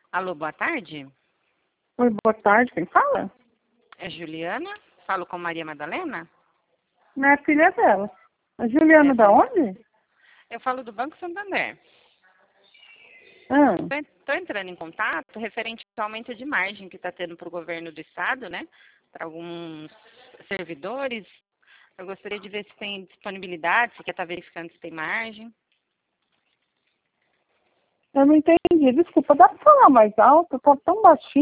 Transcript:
Alô, boa tarde. Oi, boa tarde, quem fala? É Juliana? Falo com Maria Madalena? Minha filha é dela. A Juliana da onde? Eu falo do Banco Santander. Ah, Estou entrando em contato referente ao aumento de margem que está tendo para o governo do estado, né? Para alguns servidores. Eu gostaria de ver se tem disponibilidade, se quer estar verificando se tem margem. eu não entendi. Desculpa, dá pra falar mais alto? Tá tão baixinho.